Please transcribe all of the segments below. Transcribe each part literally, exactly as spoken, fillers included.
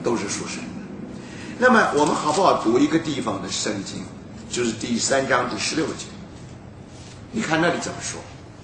都是属神的。那么我们好不好读一个地方的圣经，就是第三章第十六节，你看那里怎么说？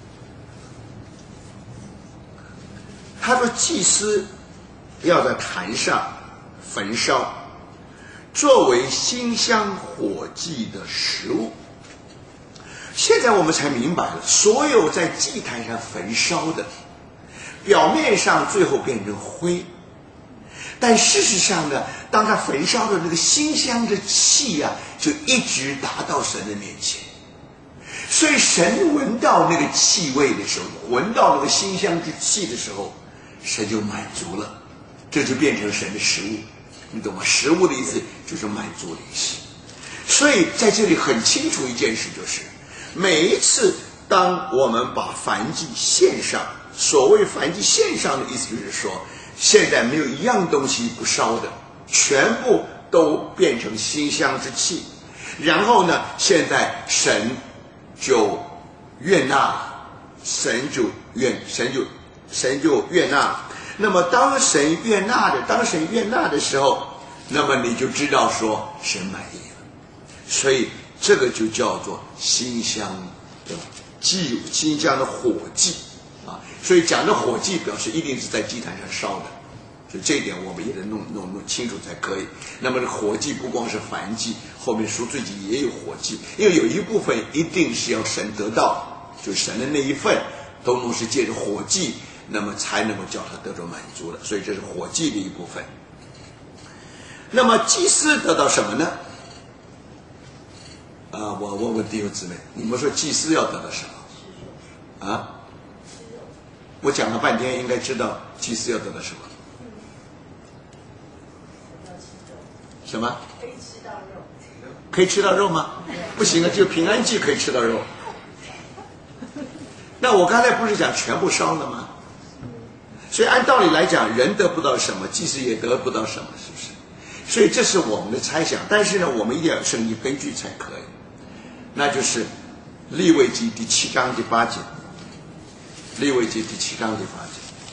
他说祭司要在坛上焚烧，作为馨香火祭的食物。现在我们才明白了，所有在祭坛上焚烧的，表面上最后变成灰，但事实上呢，当他焚烧的那个馨香的气啊，就一直达到神的面前。所以神闻到那个气味的时候，闻到那个馨香之气的时候，神就满足了，这就变成神的食物，你懂吗？食物的意思就是满足的意思。所以在这里很清楚一件事，就是每一次当我们把燔祭献上，所谓燔祭献上的意思就是说，现在没有一样东西不烧的，全部都变成馨香之气，然后呢，现在神就悦纳了，神就悦神就神就悦纳了。那么当神悦纳的当神悦纳的时候，那么你就知道说神满意了。所以这个就叫做馨香的祭，馨香的火祭啊。所以讲的火祭表示一定是在祭坛上烧的，所以这一点我们也得弄弄弄清楚才可以。那么火祭不光是燔祭，后面赎罪祭也有火祭，因为有一部分一定是要神得到，就神的那一份都能是借着火祭，那么才能够叫他得着满足的，所以这是火祭的一部分。那么祭司得到什么呢？啊，我问问弟兄姊妹，你们说祭司要得到什么？啊？我讲了半天，应该知道祭司要得到什么？什么？ 可以吃到肉。 可以吃到肉吗？不行啊，只有平安祭可以吃到肉。那我刚才不是讲全部烧了吗？所以按道理来讲，人得不到什么，祭司也得不到什么，是不是？所以这是我们的猜想，但是呢，我们一定要有圣经根据才可以。那就是利未记第七章第八节，利未记第七章第八节，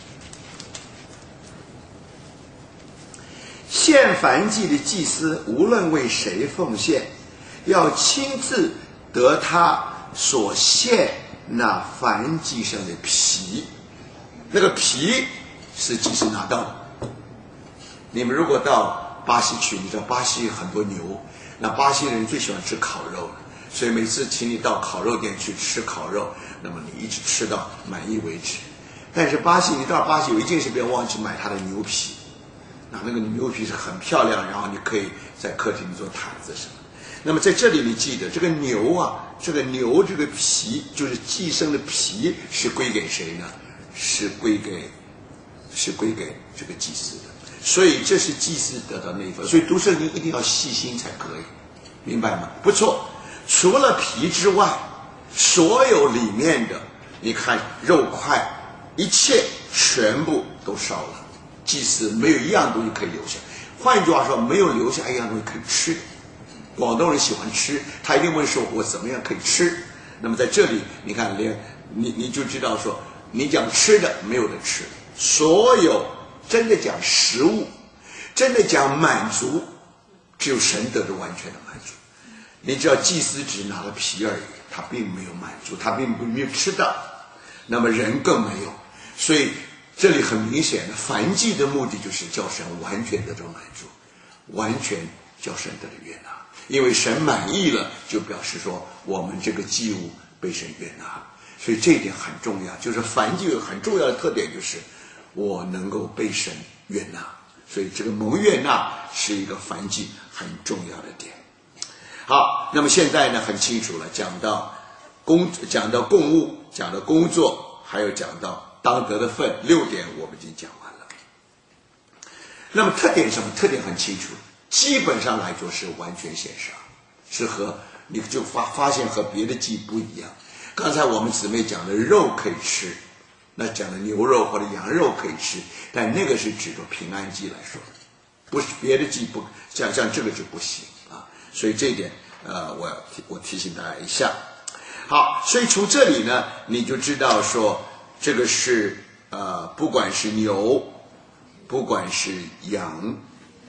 献燔祭的祭司无论为谁奉献，要亲自得他所献那燔祭上的皮，那个皮是祭司拿到的。你们如果到巴西去，你知道巴西很多牛，那巴西人最喜欢吃烤肉了，所以每次请你到烤肉店去吃烤肉，那么你一直吃到满意为止。但是巴西，你到巴西有一件事不要忘记买它的牛皮，那那个牛皮是很漂亮，然后你可以在客厅做毯子什么。那么在这里你记得，这个牛啊，这个牛这个皮就是寄生的皮是归给谁呢？是归给是归给这个祭司的。所以这是祭司得到那一份，所以读圣经一定要细心才可以，明白吗？不错，除了皮之外，所有里面的，你看肉块，一切全部都烧了。祭司没有一样东西可以留下，换句话说，没有留下一样东西可以吃。广东人喜欢吃，他一定问说我怎么样可以吃。那么在这里你看，连你你就知道说，你讲吃的没有的吃，所有真的讲食物，真的讲满足，只有神得着完全的满足。你知道祭司只拿了皮而已，他并没有满足，他并没有吃到，那么人更没有。所以这里很明显的，燔祭的目的就是叫神完全得着满足，完全叫神得着悦纳。因为神满意了，就表示说我们这个祭物被神悦纳，所以这一点很重要。就是燔祭有很重要的特点，就是我能够被神悦纳，所以这个蒙悦纳是一个燔祭很重要的点。好，那么现在呢很清楚了，讲到工讲到供物，讲到工作，还有讲到当得的份，六点我们已经讲完了。那么特点是什么？特点很清楚，基本上来说是完全献上，是和你就发发现和别的祭不一样。刚才我们姊妹讲的肉可以吃，那讲的牛肉或者羊肉可以吃，但那个是指着平安祭来说，不是别的祭不像像这个就不行啊。所以这一点呃，我提我提醒大家一下。好，所以从这里呢，你就知道说这个是呃，不管是牛，不管是羊，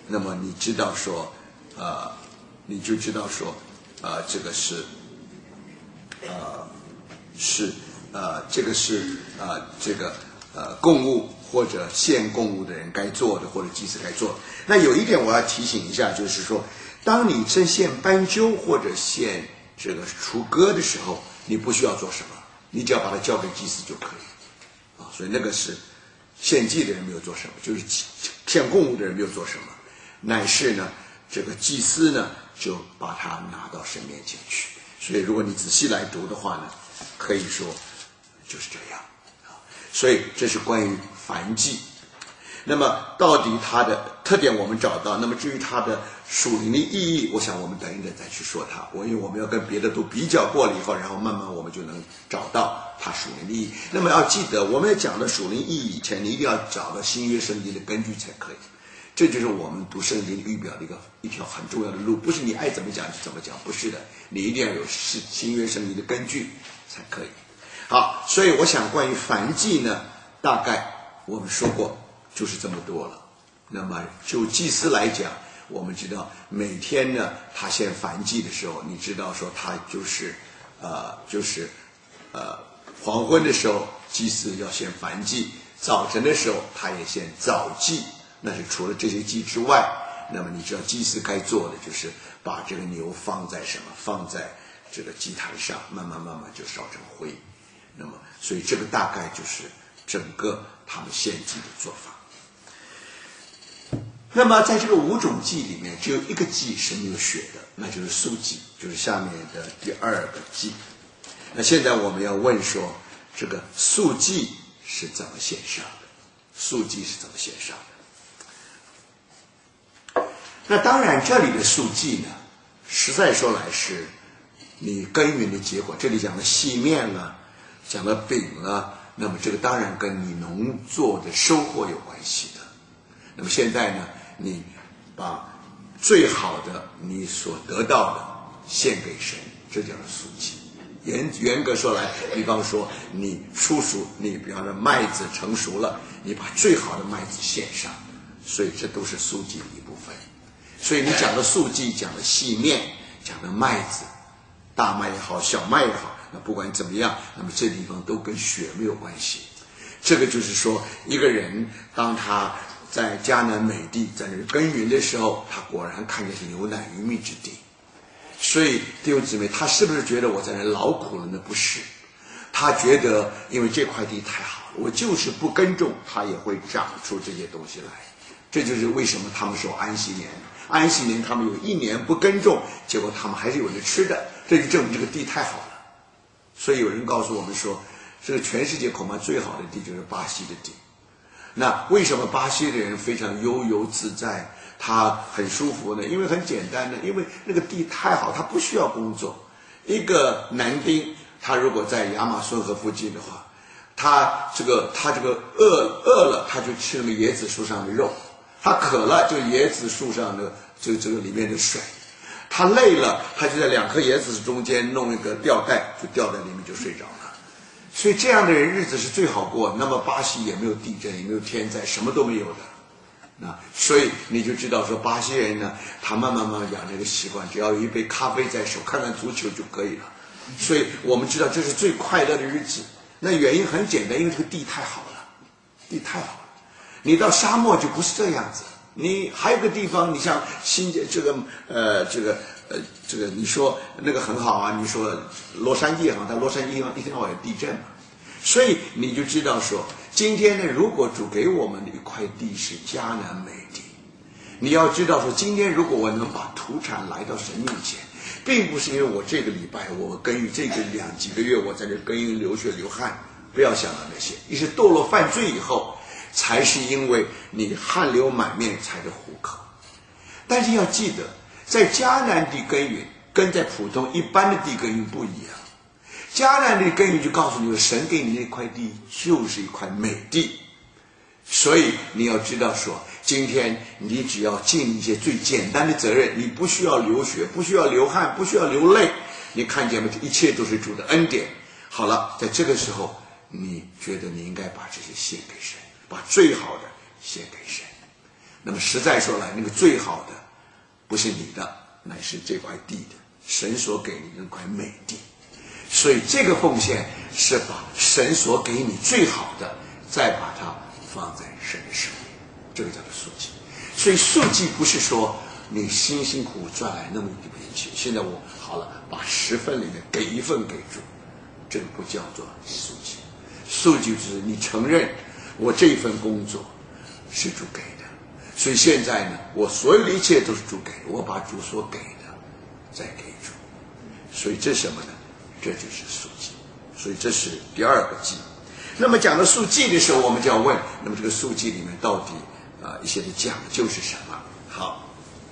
那么你知道说，呃，你就知道说，呃，这个是，呃，是呃，这个是呃，这个呃，供物或者献供物的人该做的，或者祭司该做的。那有一点我要提醒一下，就是说，当你真献斑鸠或者献这个雏鸽的时候，你不需要做什么，你只要把它交给祭司就可以啊。所以那个是献祭的人没有做什么，就是献供物的人没有做什么，乃是呢，这个祭司呢就把它拿到神面前去。所以如果你仔细来读的话呢，可以说就是这样啊。所以这是关于燔祭。那么到底它的特点我们找到，那么至于它的属灵的意义，我想我们等一等再去说它。我因为我们要跟别的都比较过了以后，然后慢慢我们就能找到它属灵的意义。那么要记得，我们要讲的属灵意义以前，你一定要找到新约圣经的根据才可以。这就是我们读圣经预表的一个一条很重要的路，不是你爱怎么讲就怎么讲，不是的，你一定要有新约圣经的根据才可以。好，所以我想关于燔祭呢，大概我们说过就是这么多了。那么就祭司来讲，我们知道每天呢他献燔祭的时候，你知道说他就是呃就是呃黄昏的时候祭司要献燔祭，早晨的时候他也献早祭。那是除了这些祭之外，那么你知道祭司该做的就是把这个牛放在什么？放在这个祭坛上，慢慢慢慢就烧成灰。那么，所以这个大概就是整个他们献祭的做法。那么在这个五种祭里面，只有一个祭是没有血的，那就是素祭，就是下面的第二个祭。那现在我们要问说，这个素祭是怎么献上的？素祭是怎么献上的？那当然，这里的素祭呢，实在说来是你耕耘的结果。这里讲的细面了，讲的饼了，那么这个当然跟你农作的收获有关系的。那么现在呢，你把最好的你所得到的献给神，这叫做素祭。严严格说来，比方说你出熟，你比方说麦子成熟了，你把最好的麦子献上，所以这都是素祭的一部分。所以你讲的素祭，讲的细面，讲的麦子，大麦也好，小麦也好，那不管怎么样，那么这地方都跟血没有关系。这个就是说，一个人当他在迦南美地在那耕耘的时候，他果然看见是牛奶鱼蜜之地。所以弟兄姊妹，他是不是觉得我在那劳苦了呢？不是，他觉得因为这块地太好了，我就是不耕种，它也会长出这些东西来。这就是为什么他们说安息年。安息年他们有一年不耕种，结果他们还是有的吃的，这就证明这个地太好了。所以有人告诉我们说，这个全世界恐怕最好的地就是巴西的地。那为什么巴西的人非常悠游自在，他很舒服呢？因为很简单的，因为那个地太好，他不需要工作。一个男丁，他如果在亚马逊河附近的话，他这个他这个饿饿了，他就吃那个椰子树上的肉。他渴了，就椰子树上的这这个里面的水；他累了，他就在两颗椰子中间弄一个吊带，就吊在里面就睡着了。所以这样的人日子是最好过。那么巴西也没有地震，也没有天灾，什么都没有的。那所以你就知道说，巴西人呢，他慢慢慢慢养这个习惯，只要有一杯咖啡在手，看看足球就可以了。所以我们知道这是最快乐的日子。那原因很简单，因为这个地太好了，地太好了。你到沙漠就不是这样子，你还有个地方，你像新这个呃这个呃这个，你说那个很好啊，你说洛杉矶哈，但洛杉矶地方一天到晚有地震嘛，所以你就知道说，今天呢，如果主给我们的一块地是迦南美地，你要知道说，今天如果我能把土产来到神面前，并不是因为我这个礼拜我耕耘这个两几个月我在这耕耘流血流汗，不要想到那些，你是堕落犯罪以后。才是因为你汗流满面才得糊口。但是要记得，在迦南地耕耘跟在普通一般的地耕耘不一样。迦南地耕耘就告诉你，神给你那块地就是一块美地。所以你要知道说，今天你只要尽一些最简单的责任，你不需要流血，不需要流汗，不需要流泪，你看见吗？这一切都是主的恩典。好了，在这个时候，你觉得你应该把这些献给神，把最好的献给神。 那么实在说来，那个最好的不是你的，乃是这块地的，神所给你那块美地。所以这个奉献是把神所给你最好的，再把它放在神的手里，这个叫做赎祭。所以赎祭不是说你辛辛苦苦赚来那么一笔钱，现在我好了，把十份里面给一份给主，这个不叫做赎祭。赎祭就是你承认我这一份工作是主给的，所以现在呢，我所有的一切都是主给的，我把主所给的再给主。所以这是什么呢？这就是赎祭。所以这是第二个祭。那么讲到赎祭的时候，我们就要问，那么这个赎祭里面到底啊、呃、一些的讲究是什么？好，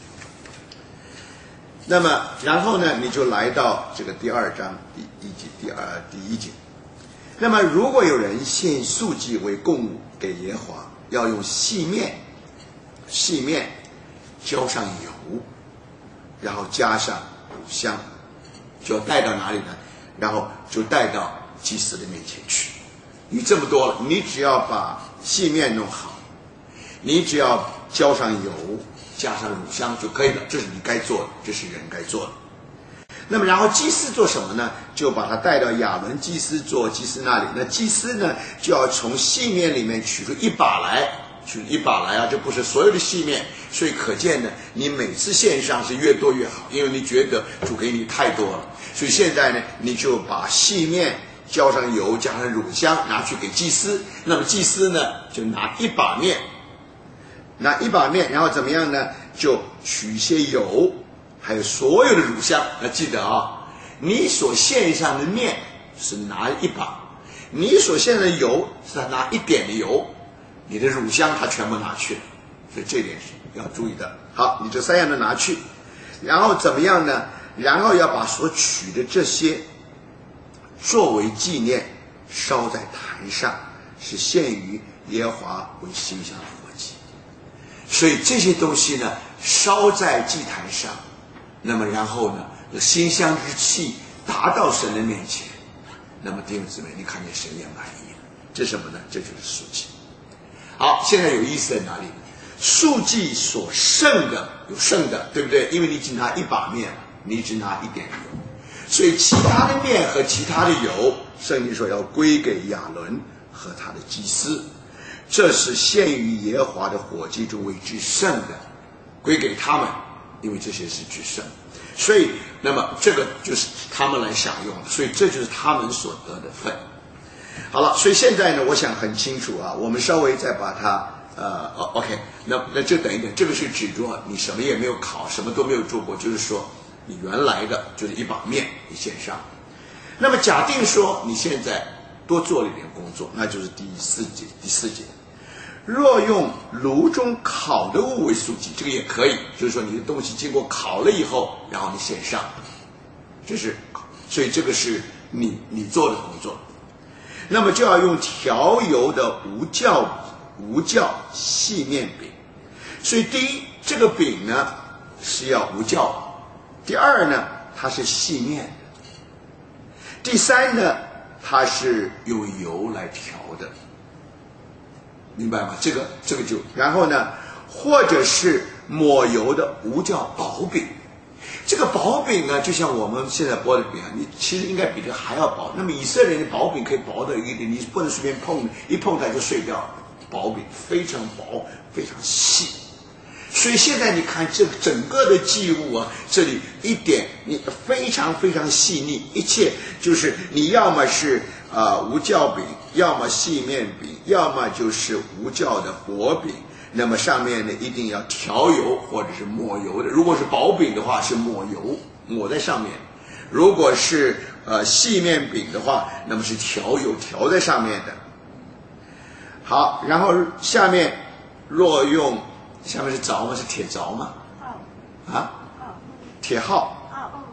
那么然后呢，你就来到这个第二章第一节第二第一节。那么如果有人献赎祭为供物给耶和华，要用细面，细面浇上油，然后加上乳香，就要带到哪里呢？然后就带到祭司的面前去。你这么多了，你只要把细面弄好，你只要浇上油，加上乳香就可以了，这是你该做的，这是人该做的。那么然后祭司做什么呢？就把它带到亚伦祭司做祭司那里。那祭司呢，就要从细面里面取出一把来，取一把来啊，这不是所有的细面。所以可见呢，你每次献上是越多越好，因为你觉得主给你太多了。所以现在呢，你就把细面浇上油，加上乳香，拿去给祭司。那么祭司呢，就拿一把面，拿一把面，然后怎么样呢？就取一些油，还有所有的乳香。要记得啊，你所献上的面是拿一把，你所献的油是拿一点的油，你的乳香他全部拿去了。所以这点是要注意的。好，你这三样都拿去，然后怎么样呢？然后要把所取的这些作为纪念烧在坛上，是献于耶和华为馨香的火祭。所以这些东西呢，烧在祭坛上，那么然后呢，馨香之气达到神的面前，那么弟兄姊妹，你看见神也满意了。这是什么呢？这就是赎祭。好，现在有意思在哪里？赎祭所剩的有剩的，对不对？因为你只拿一把面，你只拿一点油，所以其他的面和其他的油，圣经说要归给亚伦和他的祭司，这是献于耶和华的火祭中为至圣的，归给他们，因为这些是至圣。所以那么这个就是他们来享用，所以这就是他们所得的份。好了，所以现在呢，我想很清楚啊，我们稍微再把它呃 OK， 那那这等一等，这个是指着你什么也没有考，什么都没有做过，就是说你原来的就是一把面你献上。那么假定说你现在多做了一点工作，那就是第四节第四节，若用炉中烤的物为赎祭，这个也可以，就是说你的东西经过烤了以后，然后你献上，这是所以这个是你你做的工作。那么就要用调油的无酵无酵细面饼。所以第一，这个饼呢是要无酵；第二呢，它是细面；第三呢，它是用油来调的，明白吗？这个这个就然后呢，或者是抹油的无酵薄饼。这个薄饼呢，就像我们现在薄的饼啊，你其实应该比这个还要薄。那么以色列人的薄饼可以薄的一点，你不能随便碰，一碰它就碎掉了。薄饼非常薄，非常细。所以现在你看这整个的祭物啊，这里一点你非常非常细腻，一切就是你要么是呃无酵饼，要么细面饼，要么就是无酵的薄饼。那么上面呢一定要调油或者是抹油的，如果是薄饼的话是抹油抹在上面，如果是呃细面饼的话，那么是调油调在上面的。好，然后下面若用下面是凿吗？是铁凿吗？啊？铁号？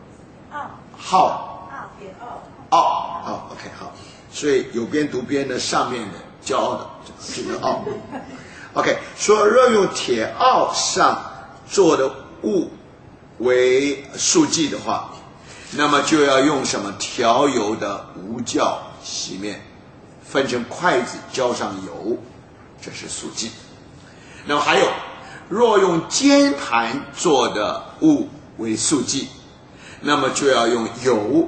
号？奥？哦 ，OK 好，所以有边读边的上面的骄傲的这个奥。OK， 说若用铁奥上做的物为赎祭的话，那么就要用什么调油的无酵细面，分成筷子浇上油，这是赎祭。那么还有， 若用煎盘做的物为素祭，那么就要用油